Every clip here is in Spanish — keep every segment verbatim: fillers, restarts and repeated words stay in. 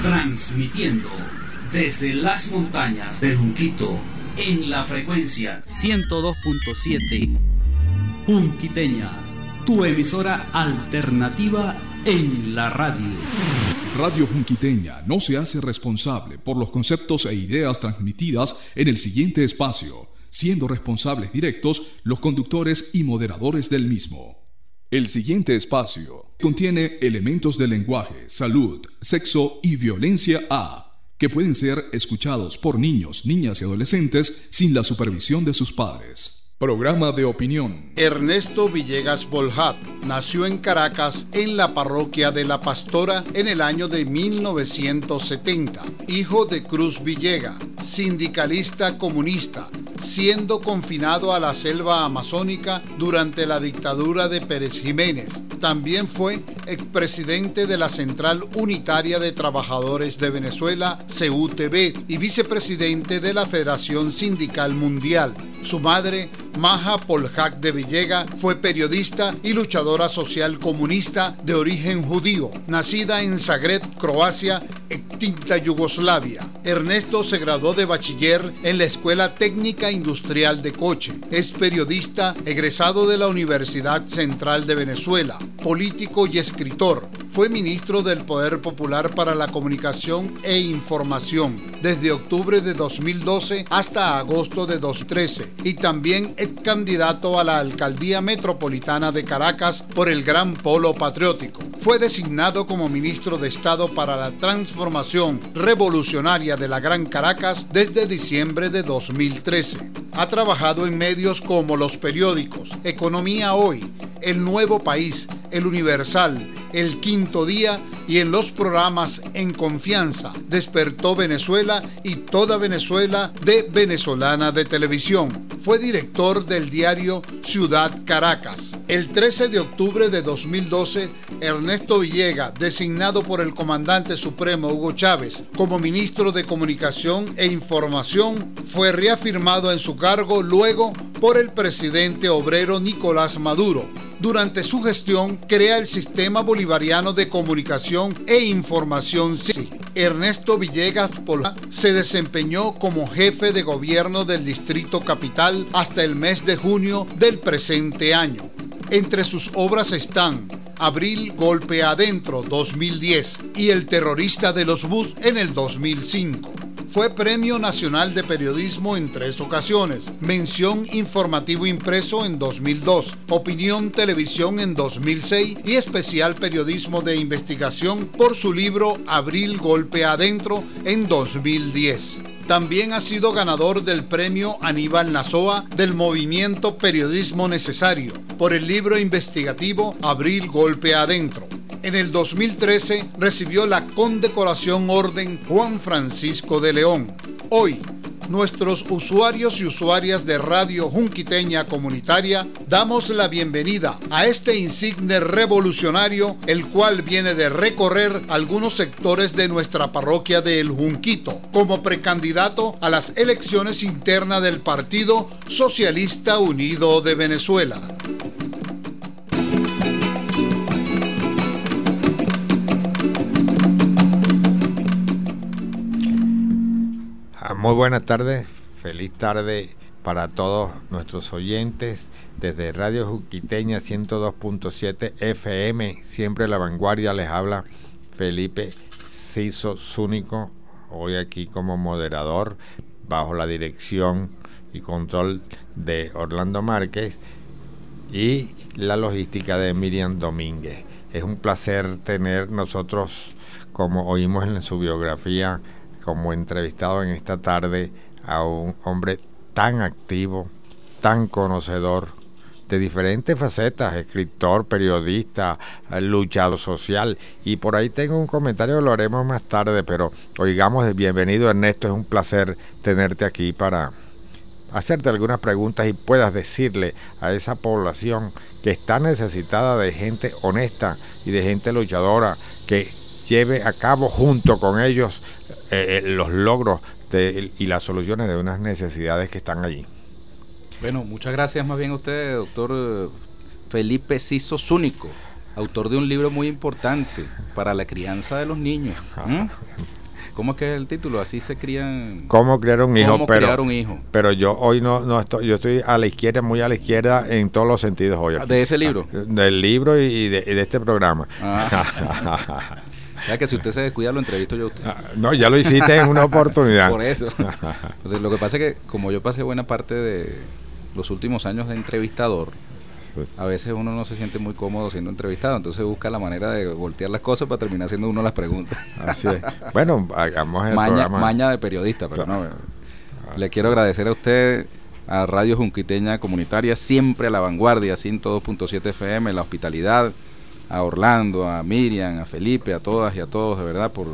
transmitiendo desde las montañas del Junquito en la frecuencia ciento dos punto siete. Junquiteña, tu emisora alternativa en la radio. Radio Junquiteña no se hace responsable por los conceptos e ideas transmitidas en el siguiente espacio, siendo responsables directos los conductores y moderadores del mismo. El siguiente espacio contiene elementos de lenguaje, salud, sexo y violencia A, que pueden ser escuchados por niños, niñas y adolescentes sin la supervisión de sus padres. Programa de opinión. Ernesto Villegas Boljat nació en Caracas, en la parroquia de La Pastora, en el año de mil novecientos setenta. Hijo de Cruz Villega, sindicalista comunista, siendo confinado a la selva amazónica durante la dictadura de Pérez Jiménez. También fue expresidente de la Central Unitaria de Trabajadores de Venezuela, C U T V, y vicepresidente de la Federación Sindical Mundial. Su madre, Maja Poljak de Villega, fue periodista y luchadora social comunista de origen judío, nacida en Zagreb, Croacia, extinta Yugoslavia. Ernesto se graduó de bachiller en la Escuela Técnica Industrial de Coche. Es periodista egresado de la Universidad Central de Venezuela, político y escritor. Fue ministro del Poder Popular para la Comunicación e Información desde octubre de dos mil doce hasta agosto de dos mil trece y también es candidato a la Alcaldía Metropolitana de Caracas por el Gran Polo Patriótico. Fue designado como ministro de Estado para la Transformación Revolucionaria de la Gran Caracas desde diciembre de dos mil trece. Ha trabajado en medios como los periódicos Economía Hoy, El Nuevo País, El Universal, El Quinto Día y en los programas En Confianza, Despertó Venezuela y Toda Venezuela de Venezolana de Televisión. Fue director del diario Ciudad Caracas. El trece de octubre de dos mil doce, Ernesto Villegas, designado por el comandante supremo Hugo Chávez como ministro de Comunicación e Información, fue reafirmado en su cargo luego por el presidente obrero Nicolás Maduro. Durante su gestión, crea el Sistema Bolivariano de Comunicación e Información. Ernesto Villegas Poljat se desempeñó como jefe de gobierno del Distrito Capital hasta el mes de junio del presente año. Entre sus obras están Abril Golpe Adentro dos mil diez y El Terrorista de los Bus en el dos mil cinco. Fue Premio Nacional de Periodismo en tres ocasiones, Mención Informativo Impreso en dos mil dos, Opinión Televisión en dos mil seis y Especial Periodismo de Investigación por su libro Abril Golpe Adentro en dos mil diez. También ha sido ganador del Premio Aníbal Nazoa del Movimiento Periodismo Necesario por el libro investigativo Abril Golpe Adentro. En el dos mil trece recibió la condecoración Orden Juan Francisco de León. Hoy, nuestros usuarios y usuarias de Radio Junquiteña Comunitaria damos la bienvenida a este insigne revolucionario, el cual viene de recorrer algunos sectores de nuestra parroquia de El Junquito como precandidato a las elecciones internas del Partido Socialista Unido de Venezuela. Muy buenas tardes, feliz tarde para todos nuestros oyentes desde Radio Junquiteña ciento dos punto siete F M, siempre la vanguardia. Les habla Felipe Ciso Zúnico, hoy aquí como moderador bajo la dirección y control de Orlando Márquez y la logística de Miriam Domínguez. Es un placer tener nosotros, como oímos en su biografía, como entrevistado en esta tarde a un hombre tan activo, tan conocedor de diferentes facetas, escritor, periodista, luchador social. Y por ahí tengo un comentario que lo haremos más tarde, pero oigamos, bienvenido Ernesto, es un placer tenerte aquí para hacerte algunas preguntas y puedas decirle a esa población que está necesitada de gente honesta y de gente luchadora que lleve a cabo junto con ellos eh, los logros de, y las soluciones de unas necesidades que están allí. Bueno, muchas gracias más bien a usted, doctor Felipe Ciso Zúnico, autor de un libro muy importante para la crianza de los niños. ¿Mm? ¿Cómo es que es el título? Así se crían... ¿Cómo criar un hijo? ¿Cómo pero, criar un hijo? Pero yo hoy no, no estoy, yo estoy a la izquierda, muy a la izquierda en todos los sentidos hoy. Aquí. ¿De ese libro? Del libro y de, y de este programa. Ah. O sea que si usted se descuida lo entrevisto yo a usted. No, ya lo hiciste en una oportunidad. Por eso. Entonces, lo que pasa es que como yo pasé buena parte de los últimos años de entrevistador, a veces uno no se siente muy cómodo siendo entrevistado, entonces busca la manera de voltear las cosas para terminar haciendo uno las preguntas. Así es. Bueno, hagamos el maña, programa. Maña de periodista, pero no. Le quiero agradecer a usted, a Radio Junquiteña Comunitaria, siempre a la vanguardia, ciento dos punto siete F M, la hospitalidad, a Orlando, a Miriam, a Felipe, a todas y a todos, de verdad, por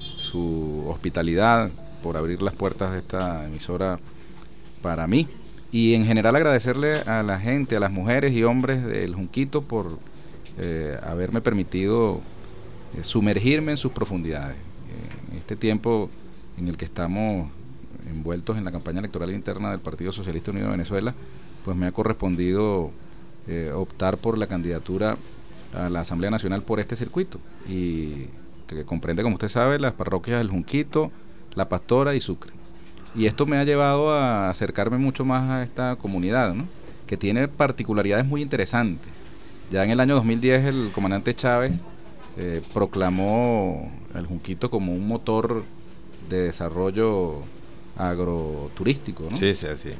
su hospitalidad, por abrir las puertas de esta emisora para mí. Y en general agradecerle a la gente, a las mujeres y hombres del Junquito por eh, haberme permitido eh, sumergirme en sus profundidades. Eh, en este tiempo en el que estamos envueltos en la campaña electoral interna del Partido Socialista Unido de Venezuela, pues me ha correspondido eh, optar por la candidatura a la Asamblea Nacional por este circuito, y que comprende, como usted sabe, las parroquias del Junquito, La Pastora y Sucre. Y esto me ha llevado a acercarme mucho más a esta comunidad, ¿no? Que tiene particularidades muy interesantes. Ya en el año dos mil diez el comandante Chávez eh, proclamó al Junquito como un motor de desarrollo agroturístico, ¿no? Sí, sí, sí.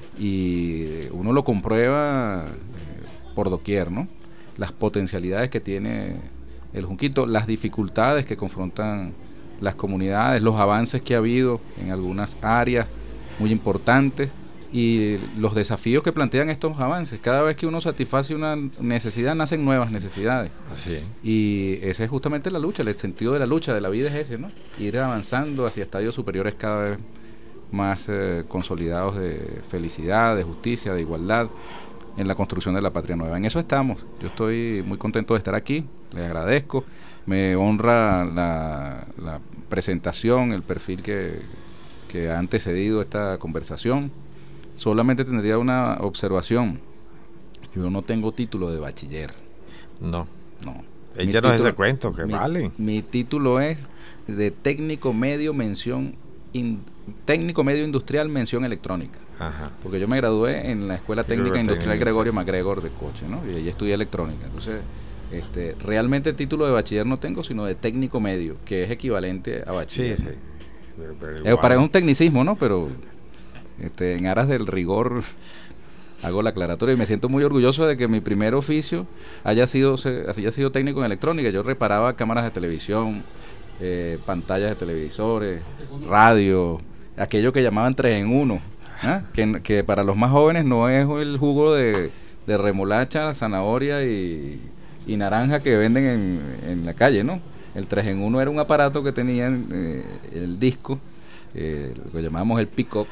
Y uno lo comprueba eh, por doquier, ¿no? Las potencialidades que tiene el Junquito, las dificultades que confrontan las comunidades, los avances que ha habido en algunas áreas muy importantes y los desafíos que plantean estos avances. Cada vez que uno satisface una necesidad, nacen nuevas necesidades. Así es. Y esa es justamente la lucha, el sentido de la lucha de la vida es ese, ¿no? Ir avanzando hacia estadios superiores cada vez más eh, consolidados de felicidad, de justicia, de igualdad, en la construcción de la patria nueva. En eso estamos. Yo estoy muy contento de estar aquí, les agradezco. Me honra la, la presentación, el perfil que, que ha antecedido esta conversación. Solamente tendría una observación. Yo no tengo título de bachiller. No. No. Échanos ese cuento, que mi, vale. Mi título es de técnico medio mención in, técnico medio industrial mención electrónica. Ajá. Porque yo me gradué en la Escuela Técnica Industrial técnica. Gregorio MacGregor de Coche, ¿no? Y allí estudié electrónica. Entonces, este, realmente el título de bachiller no tengo, sino de técnico medio, que es equivalente a bachiller. Sí, sí. Pero, pero eh, para un tecnicismo, ¿no? Pero este, en aras del rigor hago la aclaratoria y me siento muy orgulloso de que mi primer oficio haya sido, se, haya sido técnico en electrónica. Yo reparaba cámaras de televisión, eh, pantallas de televisores, radio, aquello que llamaban tres en uno. ¿Ah? Que, que para los más jóvenes no es el jugo de, de remolacha, zanahoria y, y naranja que venden en, en la calle, ¿no? El tres en uno era un aparato que tenía eh, el disco, eh, lo llamábamos el pick-up,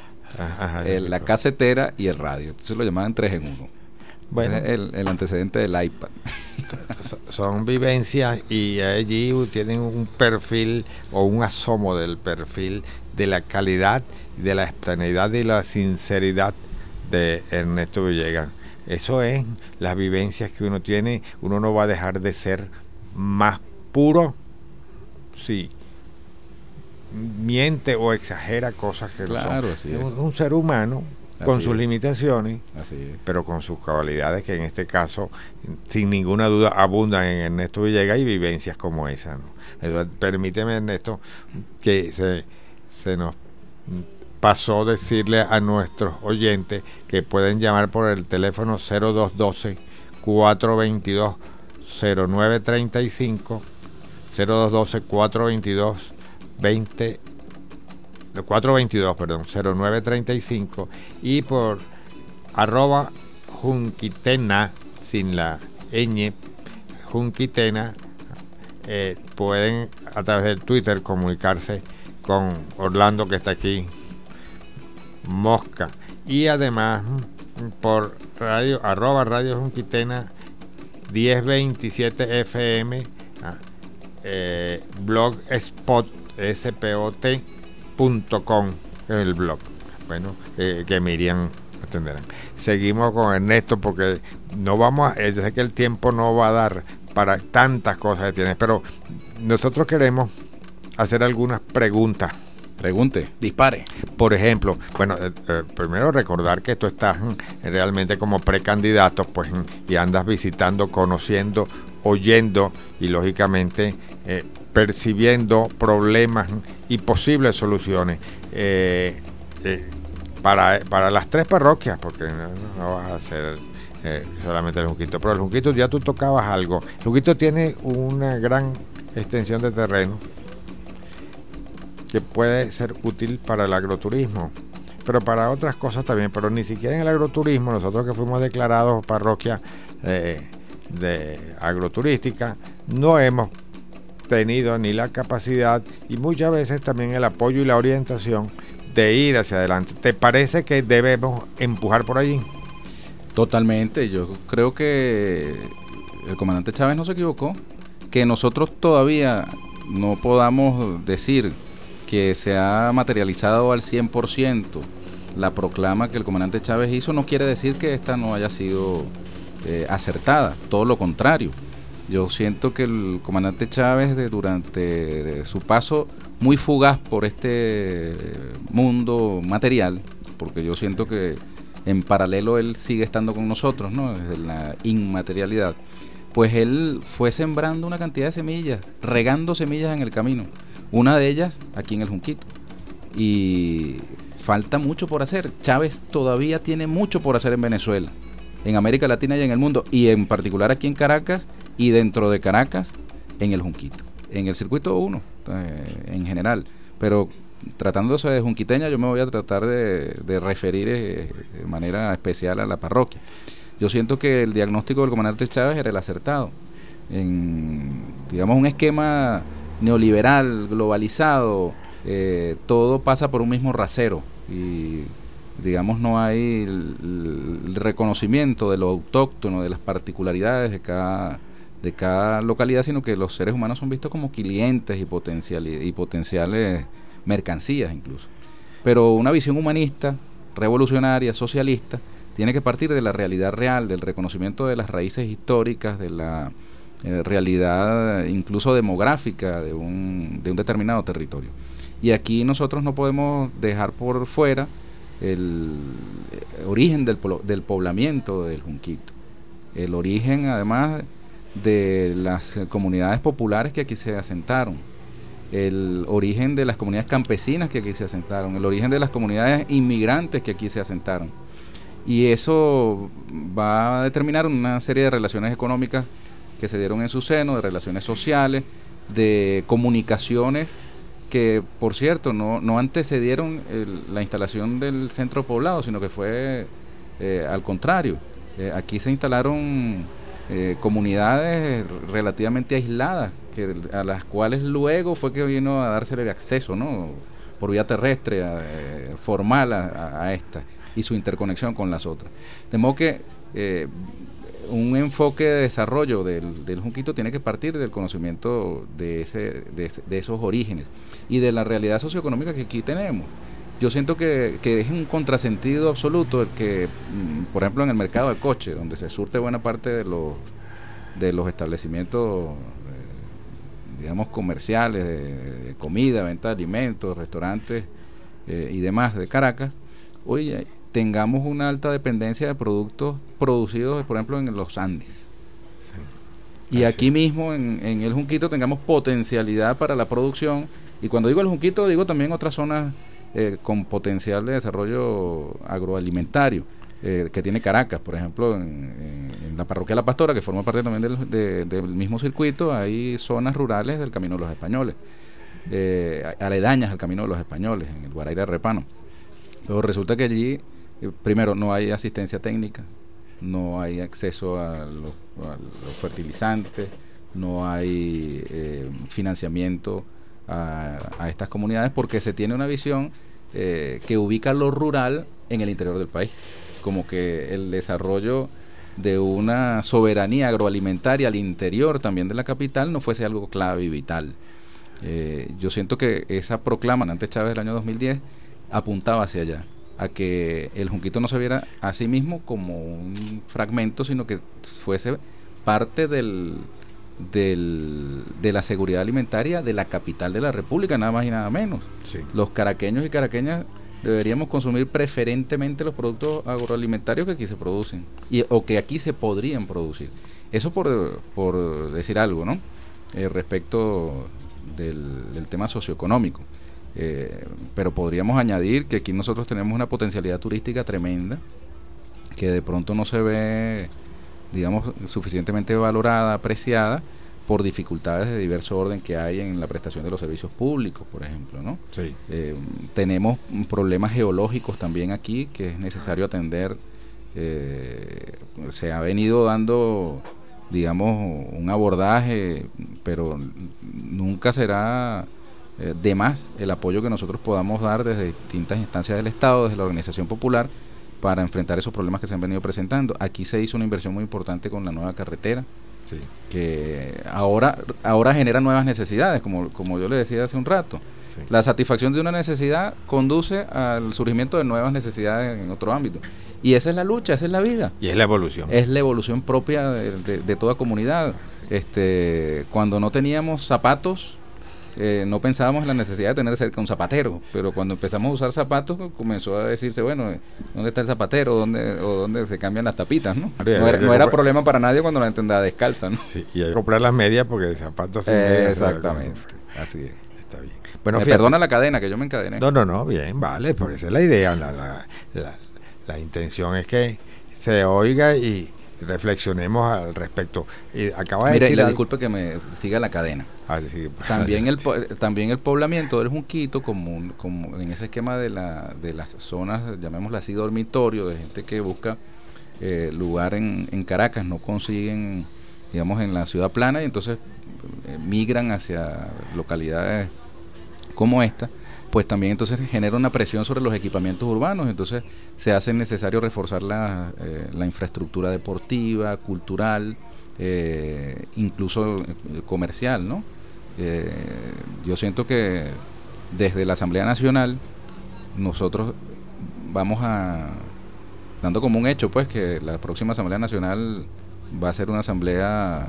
la casetera y el radio. Entonces lo llamaban tres en uno. Bueno, el, el antecedente del iPad. Son vivencias y allí tienen un perfil o un asomo del perfil de la calidad, de la espontaneidad y la sinceridad de Ernesto Villegas. Eso es las vivencias que uno tiene. Uno no va a dejar de ser más puro si miente o exagera cosas que claro, no son. Es. Un, un ser humano con así sus es. limitaciones, así es. pero con sus cualidades que en este caso, sin ninguna duda, abundan en Ernesto Villegas y vivencias como esa, ¿no? Permíteme, Ernesto, que se, se nos pasó decirle a nuestros oyentes que pueden llamar por el teléfono cero dos uno dos, cuatro dos dos, cero nueve tres cinco, cero dos uno dos, cuatro dos dos, veinte cuatro dos dos, perdón, cero nueve tres cinco, y por arroba Junquitena, sin la ñ, Junquitena, eh, pueden a través del Twitter comunicarse con Orlando, que está aquí, Mosca, y además por radio, arroba Radio Junquitena diez veintisiete F M, eh, blog spot, S P O T punto com, es el blog. Bueno, eh, que Miriam atenderán. Seguimos con Ernesto porque no vamos a, yo sé que el tiempo no va a dar para tantas cosas que tienes, pero nosotros queremos hacer algunas preguntas Pregunte, dispare. Por ejemplo, bueno, eh, eh, primero recordar que tú estás mm, realmente como precandidato, pues, mm, y andas visitando, conociendo, oyendo y lógicamente eh, percibiendo problemas mm, y posibles soluciones eh, eh, para, para las tres parroquias, porque no, no vas a hacer eh, solamente el Junquito, pero el Junquito ya tú tocabas algo. El Junquito tiene una gran extensión de terreno que puede ser útil para el agroturismo, pero para otras cosas también, pero ni siquiera en el agroturismo, nosotros que fuimos declarados parroquia eh, de agroturística, no hemos tenido ni la capacidad y muchas veces también el apoyo y la orientación de ir hacia adelante. ¿Te parece que debemos empujar por allí? Totalmente, yo creo que el comandante Chávez no se equivocó, que nosotros todavía no podamos decir que se ha materializado al cien por ciento la proclama que el comandante Chávez hizo, no quiere decir que esta no haya sido eh, acertada, todo lo contrario. Yo siento que el comandante Chávez de, durante de su paso muy fugaz por este mundo material, porque yo siento que en paralelo él sigue estando con nosotros, ¿no? Desde la inmaterialidad, pues él fue sembrando una cantidad de semillas, regando semillas en el camino. Una de ellas aquí en el Junquito. Y falta mucho por hacer. Chávez todavía tiene mucho por hacer en Venezuela, en América Latina y en el mundo, y en particular aquí en Caracas y dentro de Caracas, en el Junquito, en el circuito uno, eh, en general. Pero tratándose de junquiteña, yo me voy a tratar de, de referir eh, de manera especial a la parroquia. Yo siento que el diagnóstico del comandante Chávez era el acertado. En, digamos, un esquema neoliberal, globalizado, eh, todo pasa por un mismo rasero y digamos no hay el, el reconocimiento de lo autóctono, de las particularidades de cada, de cada localidad, sino que los seres humanos son vistos como clientes y, potencial, y potenciales mercancías incluso. Pero una visión humanista, revolucionaria, socialista, tiene que partir de la realidad real, del reconocimiento de las raíces históricas, de la Eh, realidad incluso demográfica de un, de un determinado territorio. Y aquí nosotros no podemos dejar por fuera el eh, origen del, del poblamiento del Junquito, el origen además de las comunidades populares que aquí se asentaron, el origen de las comunidades campesinas que aquí se asentaron, el origen de las comunidades inmigrantes que aquí se asentaron. Y eso va a determinar una serie de relaciones económicas que se dieron en su seno, de relaciones sociales, de comunicaciones que, por cierto, no, no antecedieron el, la instalación del centro poblado, sino que fue eh, al contrario. Eh, aquí se instalaron eh, comunidades relativamente aisladas, que, a las cuales luego fue que vino a dársele el acceso, ¿no?, por vía terrestre, eh, formal a, a esta, y su interconexión con las otras. De modo que eh, un enfoque de desarrollo del, del Junquito tiene que partir del conocimiento de, ese, de, ese, de esos orígenes y de la realidad socioeconómica que aquí tenemos. Yo siento que, que es un contrasentido absoluto el que, por ejemplo, en el mercado del coche, donde se surte buena parte de los, de los establecimientos, eh, digamos, comerciales, de, de comida, venta de alimentos, restaurantes eh, y demás de Caracas, oye, tengamos una alta dependencia de productos producidos, por ejemplo, en los Andes. Sí. Y aquí mismo, en, en el Junquito, tengamos potencialidad para la producción. Y cuando digo el Junquito, digo también otras zonas eh, con potencial de desarrollo agroalimentario, eh, que tiene Caracas. Por ejemplo, en, en, en la parroquia La Pastora, que forma parte también del, de, del mismo circuito, hay zonas rurales del Camino de los Españoles, eh, aledañas al Camino de los Españoles, en el Guaraíra Repano. Pero resulta que allí, primero, no hay asistencia técnica, no hay acceso a los, a los fertilizantes, no hay eh, financiamiento a, a estas comunidades, porque se tiene una visión eh, que ubica lo rural en el interior del país, como que el desarrollo de una soberanía agroalimentaria al interior también de la capital no fuese algo clave y vital. Eh, yo siento que esa proclama ante Chávez del año dos mil diez apuntaba hacia allá, a que el Junquito no se viera a sí mismo como un fragmento, sino que fuese parte del, del, de la seguridad alimentaria de la capital de la República, nada más y nada menos. Sí. Los caraqueños y caraqueñas deberíamos consumir preferentemente los productos agroalimentarios que aquí se producen y, o que aquí se podrían producir. Eso por, por decir algo, ¿no? Eh, respecto del, del tema socioeconómico. Eh, pero podríamos añadir que aquí nosotros tenemos una potencialidad turística tremenda que de pronto no se ve, digamos, suficientemente valorada, apreciada por dificultades de diverso orden que hay en la prestación de los servicios públicos, por ejemplo, ¿no? Sí. Eh, tenemos problemas geológicos también aquí que es necesario atender. Eh, se ha venido dando, digamos, un abordaje, pero nunca será eh, de más el apoyo que nosotros podamos dar desde distintas instancias del Estado, desde la organización popular, para enfrentar esos problemas que se han venido presentando. Aquí se hizo una inversión muy importante con la nueva carretera, sí, que ahora ahora genera nuevas necesidades, como, como yo le decía hace un rato. Sí. La satisfacción de una necesidad conduce al surgimiento de nuevas necesidades en otro ámbito. Y esa es la lucha, esa es la vida. Y es la evolución. Es la evolución propia de, de, de toda comunidad. Este, cuando no teníamos zapatos, Eh, no pensábamos en la necesidad de tener cerca un zapatero, pero cuando empezamos a usar zapatos comenzó a decirse, bueno, ¿dónde está el zapatero? ¿Dónde, o dónde se cambian las tapitas? No, no, era, no era problema para nadie cuando la gente andaba descalza, ¿no? Sí, y hay que comprar las medias porque el zapato sin eh, medias. Exactamente, así es. Está bien. Bueno, me perdona la cadena, que yo me encadené. No, no, no, bien, vale, por esa es la idea. La, la, la, la intención es que se oiga y reflexionemos al respecto. Y acaba de Mire, decir le algo... disculpe que me siga la cadena. Ah, sí. También el también el poblamiento del Junquito, como, como en ese esquema de la de las zonas, llamémosla así, dormitorio, de gente que busca eh, lugar en, en Caracas, no consiguen, digamos, en la ciudad plana, y entonces eh, migran hacia localidades como esta, pues también entonces genera una presión sobre los equipamientos urbanos, entonces se hace necesario reforzar la, eh, la infraestructura deportiva, cultural, eh, incluso eh, comercial, ¿no? Eh, yo siento que desde la Asamblea Nacional nosotros vamos a dando como un hecho, pues, que la próxima Asamblea Nacional va a ser una asamblea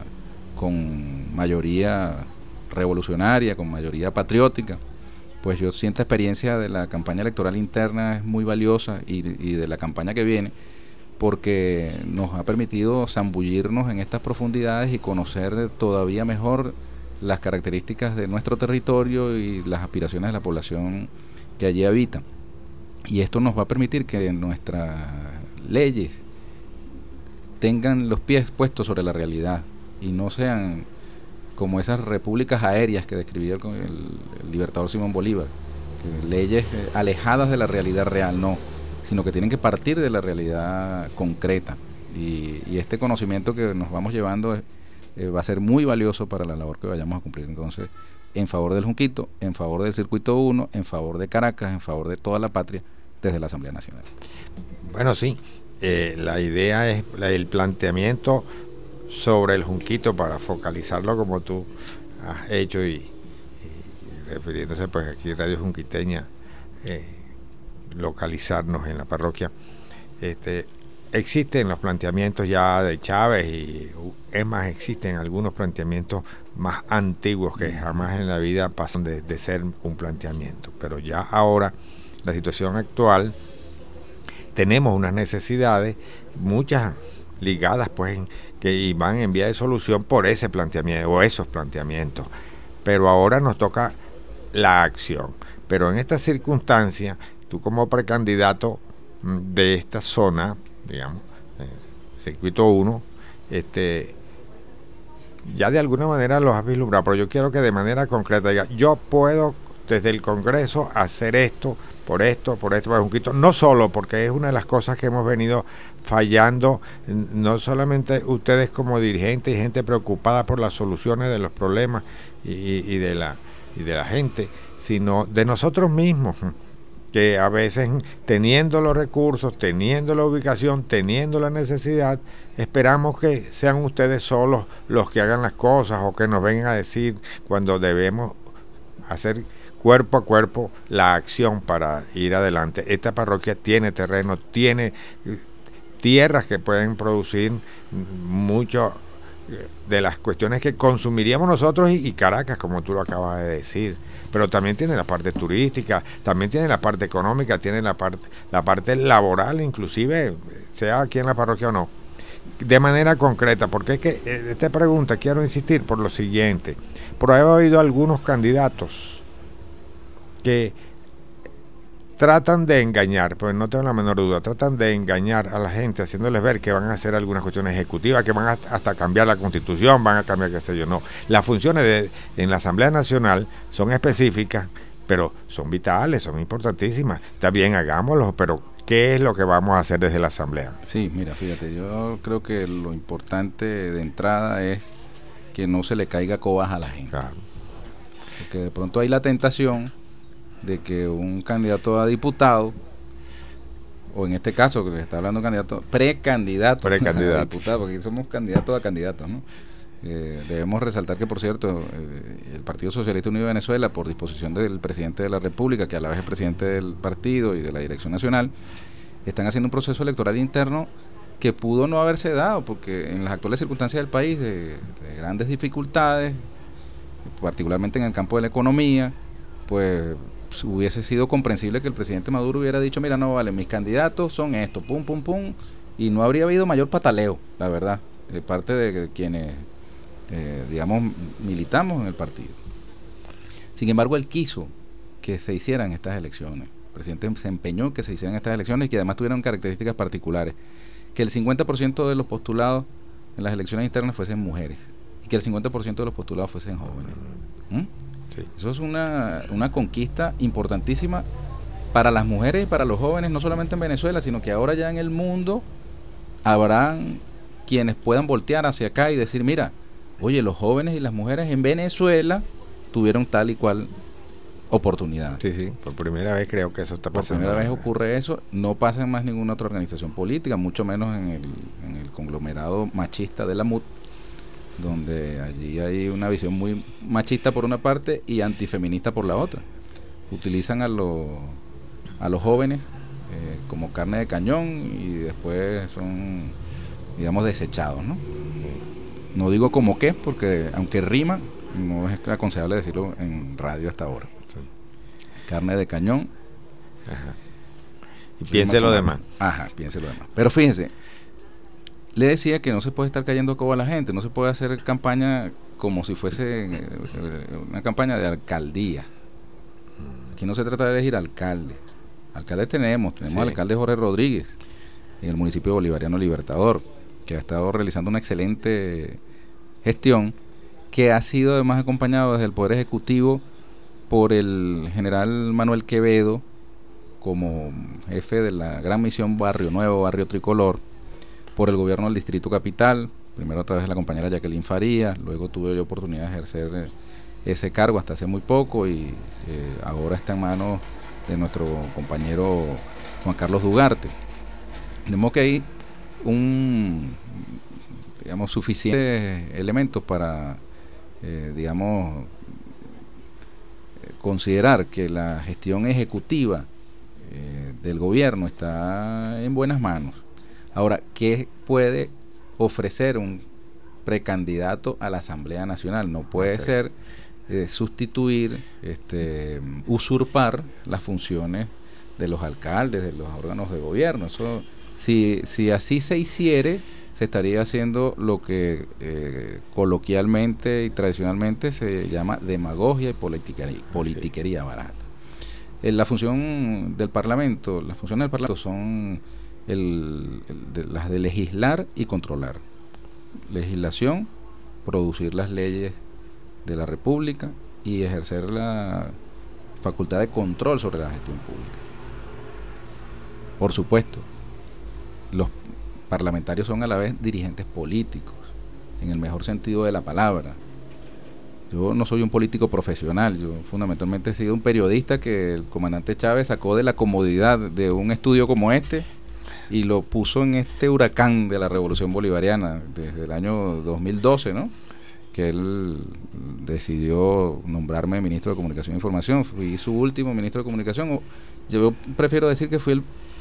con mayoría revolucionaria, con mayoría patriótica. Pues yo siento experiencia de la campaña electoral interna es muy valiosa y, y de la campaña que viene, porque nos ha permitido zambullirnos en estas profundidades y conocer todavía mejor las características de nuestro territorio y las aspiraciones de la población que allí habita. Y esto nos va a permitir que nuestras leyes tengan los pies puestos sobre la realidad y no sean como esas repúblicas aéreas que describió el, el, el libertador Simón Bolívar, que leyes eh, alejadas de la realidad real, no, sino que tienen que partir de la realidad concreta. Y, y este conocimiento que nos vamos llevando eh, eh, va a ser muy valioso para la labor que vayamos a cumplir. Entonces, en favor del Junquito, en favor del Circuito uno, en favor de Caracas, en favor de toda la patria, desde la Asamblea Nacional. Bueno, sí, eh, la idea es la, el planteamiento sobre el Junquito para focalizarlo como tú has hecho y, y refiriéndose pues aquí Radio Junquiteña, eh, localizarnos en la parroquia. Este, existen los planteamientos ya de Chávez y es más, existen algunos planteamientos más antiguos que jamás en la vida pasan de, de ser un planteamiento, pero ya ahora la situación actual tenemos unas necesidades, muchas ligadas pues en, que y van en vía de solución por ese planteamiento o esos planteamientos, pero ahora nos toca la acción. Pero en esta circunstancia, tú como precandidato de esta zona, digamos, eh, Circuito uno, este, ya de alguna manera los has vislumbrado, pero yo quiero que de manera concreta diga, yo puedo desde el Congreso hacer esto, por esto, por esto, por Junquito, no solo porque es una de las cosas que hemos venido fallando, no solamente ustedes como dirigentes y gente preocupada por las soluciones de los problemas y, y, de, la, y de la gente, sino de nosotros mismos, que a veces teniendo los recursos, teniendo la ubicación, teniendo la necesidad, esperamos que sean ustedes solos los que hagan las cosas o que nos vengan a decir cuando debemos hacer cuerpo a cuerpo la acción para ir adelante. Esta parroquia tiene terreno, tiene tierras que pueden producir mucho de las cuestiones que consumiríamos nosotros y, y Caracas, como tú lo acabas de decir. Pero también tiene la parte turística, también tiene la parte económica, tiene la parte, la parte laboral, inclusive, sea aquí en la parroquia o no. De manera concreta, porque es que eh, esta pregunta quiero insistir por lo siguiente. Por ahí he oído algunos candidatos que tratan de engañar, pues no tengo la menor duda, tratan de engañar a la gente haciéndoles ver que van a hacer algunas cuestiones ejecutivas, que van a, hasta cambiar la Constitución, van a cambiar qué sé yo, no. Las funciones de, en la Asamblea Nacional son específicas, pero son vitales, son importantísimas. Está bien, hagámoslo, pero ¿qué es lo que vamos a hacer desde la Asamblea? Sí, mira, fíjate, yo creo que lo importante de entrada es que no se le caiga cobas a la gente. Claro. Porque de pronto hay la tentación de que un candidato a diputado, o en este caso que se está hablando de candidato, precandidato, precandidato. a diputado, porque somos candidatos a candidatos, ¿no? Eh, debemos resaltar que, por cierto, eh, el Partido Socialista Unido de Venezuela, por disposición del presidente de la República, que a la vez es presidente del partido y de la dirección nacional, están haciendo un proceso electoral interno que pudo no haberse dado, porque en las actuales circunstancias del país, de, de grandes dificultades, particularmente en el campo de la economía, pues hubiese sido comprensible que el presidente Maduro hubiera dicho, mira, no vale, mis candidatos son estos, pum, pum, pum, y no habría habido mayor pataleo, la verdad, de parte de quienes, eh, digamos, militamos en el partido. Sin embargo, él quiso que se hicieran estas elecciones. El presidente se empeñó que se hicieran estas elecciones y que además tuvieran características particulares. Que el cincuenta por ciento de los postulados en las elecciones internas fuesen mujeres y que el cincuenta por ciento de los postulados fuesen jóvenes. ¿Mm? Sí. Eso es una, una conquista importantísima para las mujeres y para los jóvenes, no solamente en Venezuela, sino que ahora ya en el mundo habrán quienes puedan voltear hacia acá y decir, mira, oye, los jóvenes y las mujeres en Venezuela tuvieron tal y cual oportunidad. Sí, sí, por primera vez creo que eso está pasando. Por primera vez ocurre eso, no pasa en más ninguna otra organización política, mucho menos en el, en el conglomerado machista de la M U D, donde allí hay una visión muy machista por una parte y antifeminista por la otra. Utilizan a los a los jóvenes eh, como carne de cañón y después son, digamos, desechados, ¿no? No digo como qué, porque aunque rima, no es aconsejable decirlo en radio hasta ahora. Sí. Carne de cañón. Ajá. Y piense lo demás. Ajá, piense lo demás. Pero fíjense, le decía que no se puede estar cayendo a coba a la gente, no se puede hacer campaña como si fuese eh, una campaña de alcaldía. Aquí no se trata de elegir alcalde. Alcalde tenemos, tenemos sí. al alcalde Jorge Rodríguez en el municipio bolivariano Libertador, que ha estado realizando una excelente gestión, que ha sido además acompañado desde el Poder Ejecutivo por el general Manuel Quevedo como jefe de la gran misión Barrio Nuevo, Barrio Tricolor, por el gobierno del Distrito Capital, primero a través de la compañera Jacqueline Farías, luego tuve yo oportunidad de ejercer ese cargo hasta hace muy poco y eh, ahora está en manos de nuestro compañero Juan Carlos Dugarte. Tenemos que hay un, digamos, suficientes elementos para, eh, digamos, considerar que la gestión ejecutiva eh, del gobierno está en buenas manos. Ahora, ¿qué puede ofrecer un precandidato a la Asamblea Nacional? No puede okay. ser eh, sustituir, este, usurpar las funciones de los alcaldes, de los órganos de gobierno. Eso, si, si así se hiciere, se estaría haciendo lo que eh, coloquialmente y tradicionalmente se llama demagogia y politiquería, politiquería sí. barata. Eh, la función del Parlamento, las funciones del Parlamento son el, el de, las de legislar y controlar. Legislación, producir las leyes de la República y ejercer la facultad de control sobre la gestión pública. Por supuesto, los parlamentarios son a la vez dirigentes políticos, en el mejor sentido de la palabra. Yo no soy un político profesional, yo fundamentalmente he sido un periodista que el comandante Chávez sacó de la comodidad de un estudio como este y lo puso en este huracán de la Revolución Bolivariana desde el año dos mil doce, ¿no? Que él decidió nombrarme ministro de Comunicación e Información. Fui su último ministro de Comunicación. Yo prefiero decir que fui el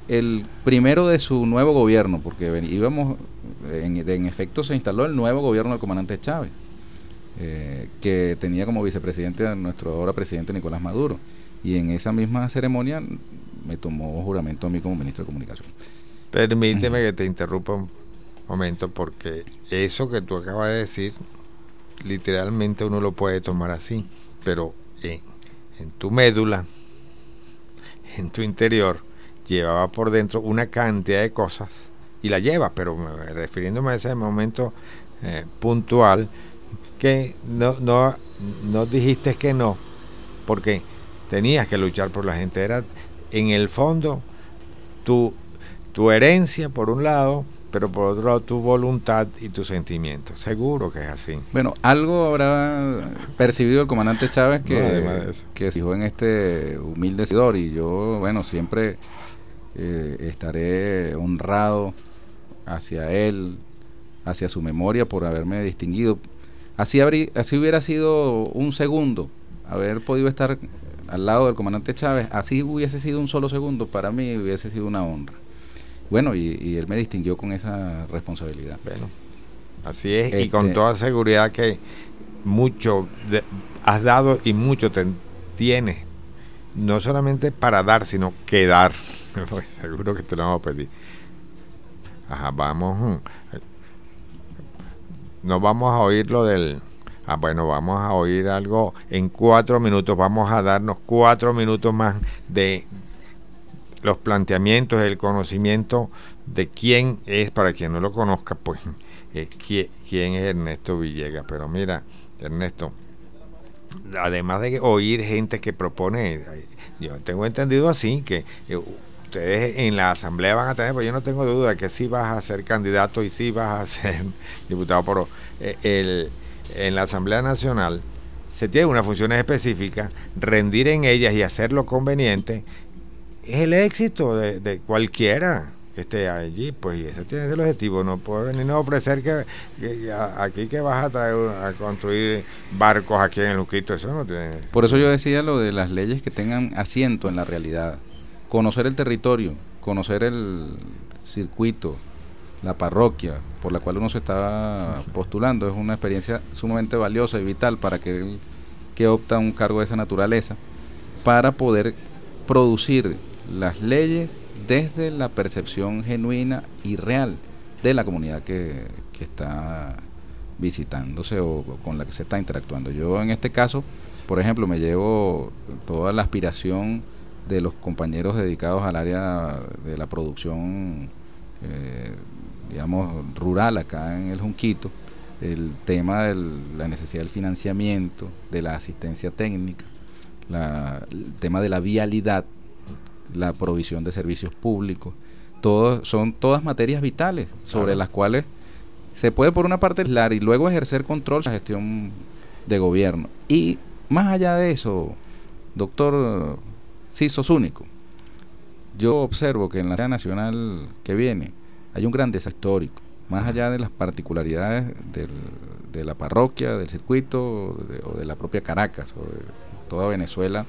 el primero de su nuevo gobierno, porque ven, íbamos, en, en efecto se instaló el nuevo gobierno del comandante Chávez, eh, que tenía como vicepresidente a nuestro ahora presidente Nicolás Maduro, y en esa misma ceremonia me tomó juramento a mí como ministro de Comunicación. Permíteme uh-huh. que te interrumpa un momento, porque eso que tú acabas de decir, literalmente uno lo puede tomar así, pero en, en tu médula, en tu interior, llevaba por dentro una cantidad de cosas, y la lleva, pero refiriéndome a ese momento eh, puntual, que no, no, no dijiste que no, porque tenías que luchar por la gente. Era en el fondo tu, tu herencia por un lado, pero por otro lado tu voluntad y tu sentimiento. Seguro que es así. Bueno, algo habrá percibido el comandante Chávez que, no, que fijó en este humilde servidor, y yo, bueno, siempre eh, estaré honrado hacia él, hacia su memoria, por haberme distinguido. Así, habrí, así hubiera sido un segundo haber podido estar al lado del comandante Chávez, así hubiese sido un solo segundo, para mí hubiese sido una honra. Bueno, y, y él me distinguió con esa responsabilidad. Bueno, así es, este, y con toda seguridad que mucho de, has dado y mucho te tienes, no solamente para dar, sino que dar. Pues seguro que te lo vamos a pedir. Ajá, vamos, no vamos a oír lo del... Ah, bueno, vamos a oír algo en cuatro minutos, vamos a darnos cuatro minutos más de los planteamientos, el conocimiento de quién es, para quien no lo conozca, pues, eh, quién, quién es Ernesto Villegas. Pero mira, Ernesto, además de oír gente que propone, yo tengo entendido así, que eh, ustedes en la asamblea van a tener, pues yo no tengo duda que sí vas a ser candidato y sí vas a ser diputado, pero eh, el... en la Asamblea Nacional se tiene unas funciones específicas, rendir en ellas y hacerlo conveniente es el éxito de, de cualquiera que esté allí, pues, y ese tiene que ser el objetivo. No puede venir a ofrecer que, que aquí que vas a traer a construir barcos aquí en el Luquito, eso no tiene. Por eso yo decía lo de las leyes que tengan asiento en la realidad, conocer el territorio, conocer el circuito, la parroquia por la cual uno se está postulando, es una experiencia sumamente valiosa y vital para aquel que opta un cargo de esa naturaleza, para poder producir las leyes desde la percepción genuina y real de la comunidad que, que está visitándose o, o con la que se está interactuando. Yo en este caso, por ejemplo, me llevo toda la aspiración de los compañeros dedicados al área de la producción eh, digamos, rural acá en el Junquito, el tema de la necesidad del financiamiento, de la asistencia técnica, la, el tema de la vialidad, la provisión de servicios públicos, todo, son todas materias vitales sobre claro. las cuales se puede por una parte aislar y luego ejercer control sobre la gestión de gobierno. Y más allá de eso, doctor Ciso Zúñigo, yo observo que en la Asamblea Nacional que viene hay un gran desafío histórico, más allá de las particularidades del, de la parroquia, del circuito de, o de la propia Caracas o de toda Venezuela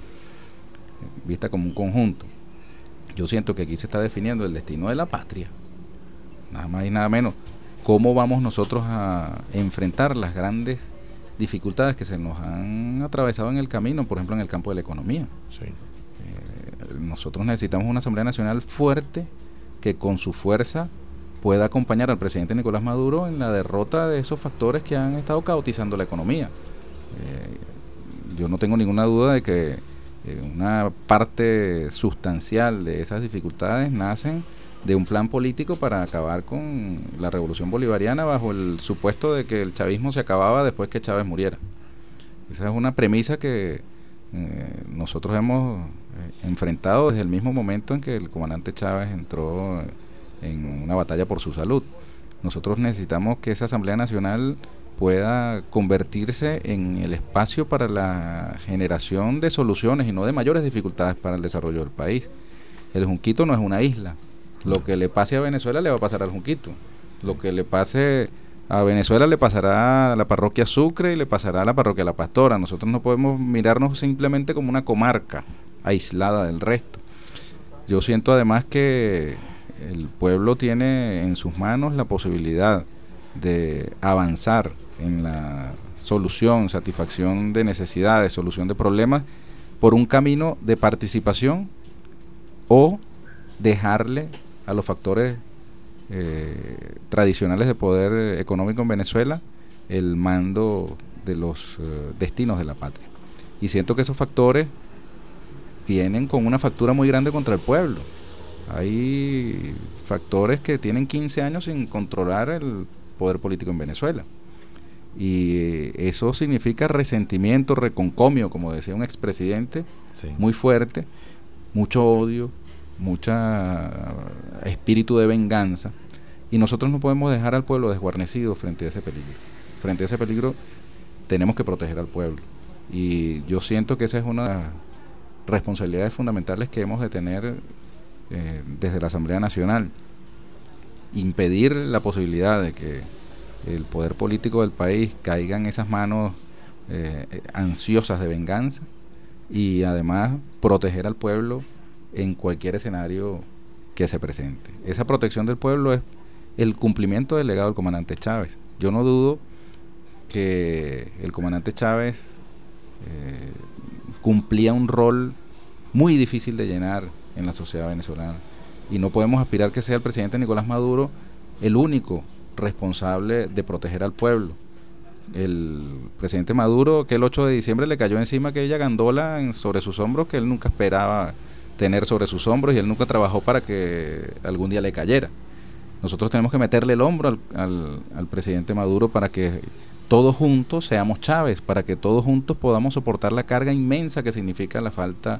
vista como un conjunto. Yo siento que aquí se está definiendo el destino de la patria, nada más y nada menos. ¿Cómo vamos nosotros a enfrentar las grandes dificultades que se nos han atravesado en el camino, por ejemplo en el campo de la economía? Sí. Eh, nosotros necesitamos una Asamblea Nacional fuerte que con su fuerza pueda acompañar al presidente Nicolás Maduro en la derrota de esos factores que han estado caotizando la economía. Eh, yo no tengo ninguna duda de que eh, una parte sustancial de esas dificultades nacen de un plan político para acabar con la revolución bolivariana bajo el supuesto de que el chavismo se acababa después que Chávez muriera. Esa es una premisa que eh, nosotros hemos eh, enfrentado desde el mismo momento en que el comandante Chávez entró en una batalla por su salud. Nosotros necesitamos que esa Asamblea Nacional pueda convertirse en el espacio para la generación de soluciones y no de mayores dificultades para el desarrollo del país. El Junquito no es una isla. Lo que le pase a Venezuela le va a pasar al Junquito. Lo que le pase a Venezuela le pasará a la parroquia Sucre y le pasará a la parroquia La Pastora. Nosotros no podemos mirarnos simplemente como una comarca aislada del resto. Yo siento además que el pueblo tiene en sus manos la posibilidad de avanzar en la solución, satisfacción de necesidades, solución de problemas, por un camino de participación o dejarle a los factores eh, tradicionales de poder económico en Venezuela el mando de los eh, destinos de la patria. Y siento que esos factores vienen con una factura muy grande contra el pueblo. Hay factores que tienen quince años sin controlar el poder político en Venezuela. Y eso significa resentimiento, reconcomio, como decía un expresidente, sí, muy fuerte, mucho odio, mucha espíritu de venganza. Y nosotros no podemos dejar al pueblo desguarnecido frente a ese peligro. Frente a ese peligro tenemos que proteger al pueblo. Y yo siento que esa es una de las responsabilidades fundamentales que hemos de tener eh, desde la Asamblea Nacional. Impedir la posibilidad de que el poder político del país caiga en esas manos eh, ansiosas de venganza, y además proteger al pueblo en cualquier escenario que se presente. Esa protección del pueblo es el cumplimiento del legado del comandante Chávez. Yo no dudo que el comandante Chávez eh, cumplía un rol muy difícil de llenar en la sociedad venezolana, y no podemos aspirar que sea el presidente Nicolás Maduro el único responsable de proteger al pueblo. El presidente Maduro, que el ocho de diciembre le cayó encima aquella gandola en, sobre sus hombros, que él nunca esperaba tener sobre sus hombros, y él nunca trabajó para que algún día le cayera. Nosotros tenemos que meterle el hombro al, al, al presidente Maduro para que todos juntos seamos Chávez, para que todos juntos podamos soportar la carga inmensa que significa la falta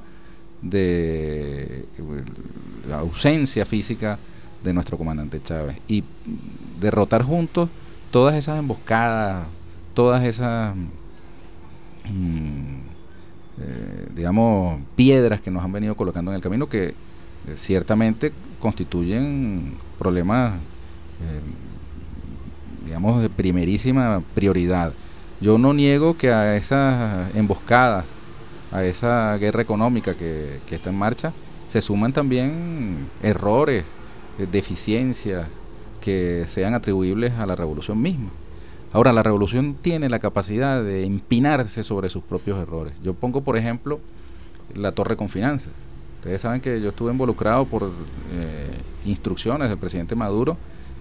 de la ausencia física de nuestro comandante Chávez, y derrotar juntos todas esas emboscadas, todas esas mmm, eh, digamos piedras que nos han venido colocando en el camino, que eh, ciertamente constituyen problemas eh, digamos de primerísima prioridad. Yo no niego que a esas emboscadas, a esa guerra económica que, que está en marcha, se suman también errores, deficiencias que sean atribuibles a la revolución misma. Ahora, la revolución tiene la capacidad de empinarse sobre sus propios errores. Yo pongo, por ejemplo, la Torre con Finanzas. Ustedes saben que yo estuve involucrado por eh, instrucciones del presidente Maduro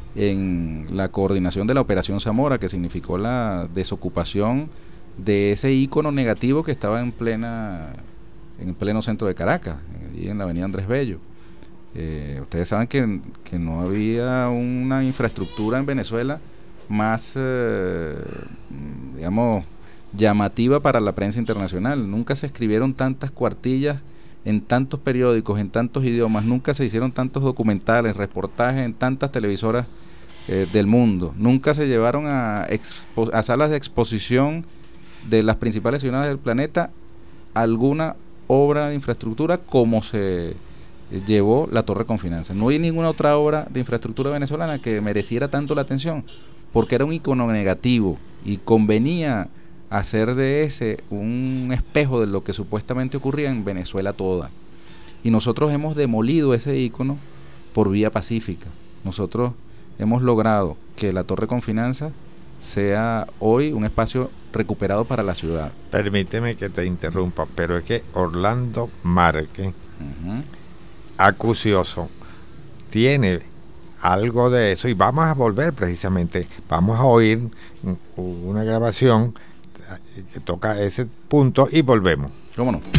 en la coordinación de la Operación Zamora, que significó la desocupación de ese ícono negativo que estaba en plena en el pleno centro de Caracas, y en la avenida Andrés Bello. Eh, ustedes saben que, que no había una infraestructura en Venezuela más, eh, digamos, llamativa para la prensa internacional. Nunca se escribieron tantas cuartillas en tantos periódicos, en tantos idiomas, nunca se hicieron tantos documentales, reportajes en tantas televisoras eh, del mundo, nunca se llevaron a, expo- a salas de exposición de las principales ciudades del planeta alguna obra de infraestructura como se llevó la Torre con Finanzas. No hay ninguna otra obra de infraestructura venezolana que mereciera tanto la atención, porque era un icono negativo y convenía hacer de ese un espejo de lo que supuestamente ocurría en Venezuela toda. Y nosotros hemos demolido ese icono por vía pacífica. Nosotros hemos logrado que la Torre con Finanzas sea hoy un espacio recuperado para la ciudad. Permíteme que te interrumpa, pero es que Orlando Márquez, uh-huh, acucioso, tiene algo de eso, y vamos a volver precisamente, vamos a oír una grabación que toca ese punto y volvemos. ¿Cómo no?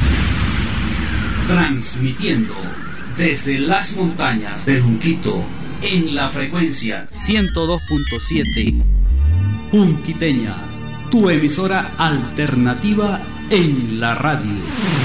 Transmitiendo desde las montañas de Junquito en la frecuencia ciento dos punto siete. Junquiteña, tu emisora alternativa en la radio.